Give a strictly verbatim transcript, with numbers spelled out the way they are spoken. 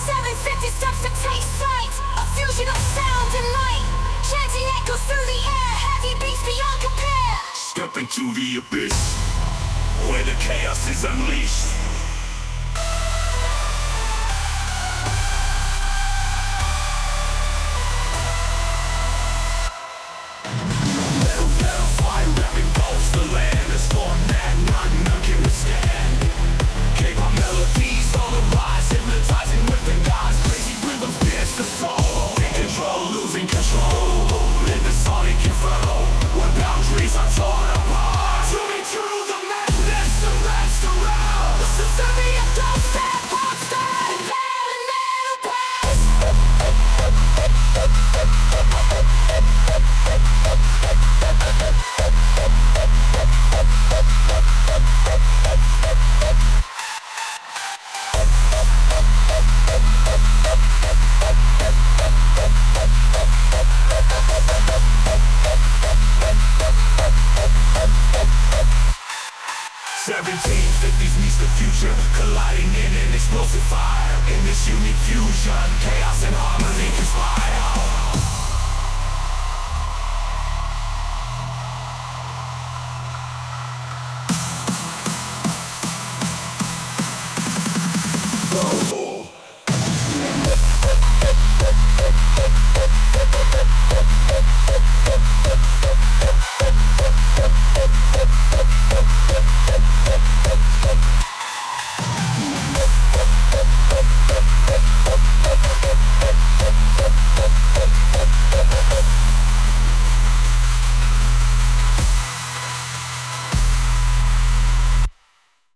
seven fifty steps to take flight, a fusion of sound and light, chanting echoes through the air, heavy beats beyond compare. Step into the abyss, where the chaos is unleashed. Metal, metal, fire that engulfs the land, a storm that none, none can withstand. K-pop melodies on the rise, hypnotizing within God's crazy rhythms dance the soul. In control, losing control, in the sonic inferno, where boundaries are torn apart. To be true, the madness, the rest around. The symphony of dubstep, rockstar, and metal, metal blast. seventeen fifties meets the future, colliding in an explosive fire. In this unique fusion, chaos and harmony conspire.